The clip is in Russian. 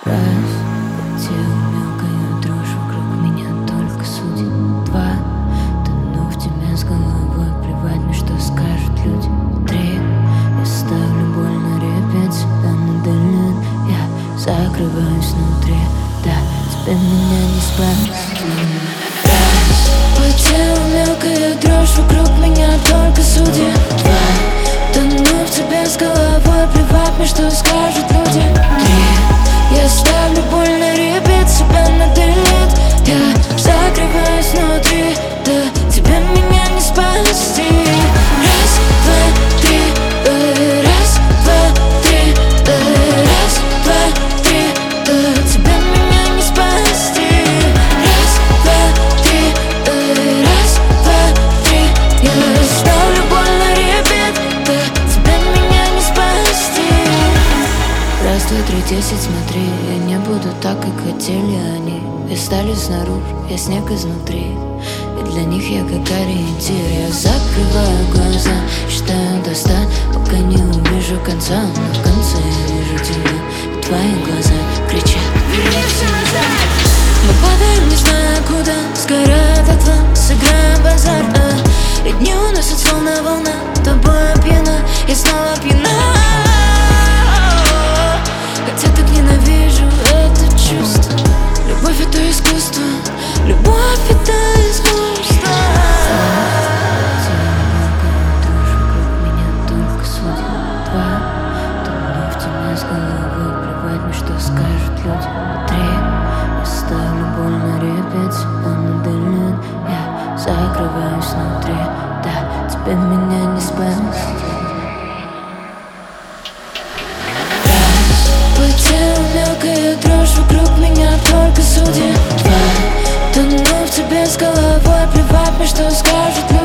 Раз, по телу мелкая дрожь, вокруг меня только судит. Два, тону в тебе с головой, плевать мне, что скажут люди. Три, я ставлю боль на репет, себя надален, я закрываюсь внутри. Да, теперь меня не спасти. Раз, по телу мелкая дрожь, вокруг меня только судьи. Два, тону в тебе с головой, плевать мне, что скажут люди. Три, я ставлю боль на репет, себя на делет. Я закрываюсь внутри, да, тебе меня не спасти. Раз, два, три, раз, два, три, раз, два, три, тебе меня не спасти. Раз, два, три, раз, два, три, я ставлю боль на репет, да, тебе меня не спасти. Раз, два, три, 10, смотри, я не буду так, как хотели они. Я стали снаружи, я снег изнутри, и для них я как ориентир. Я закрываю глаза, считаю до 100, пока не увижу конца. Но в конце я вижу тебя, и твои глаза кричат: вернись назад. Мы падаем, не зная куда, сгорает дотла, сыграем базар, и дни уносят словно волна, тобой пьяна, я снова пьяна. Хотя так ненавижу это чувство. Любовь — это искусство, любовь — это искусство. Дрожь вокруг меня только судит. Два, тону в тебя с головой, плевать мне, что скажут люди. Три, я ставлю боль на репет, себя надален, я закрываюсь внутри. Да, теперь меня не спасти. По телу мелкая дрожь, вокруг меня только судьи. Два, тону в тебе с головой, плевать мне, что скажут люди.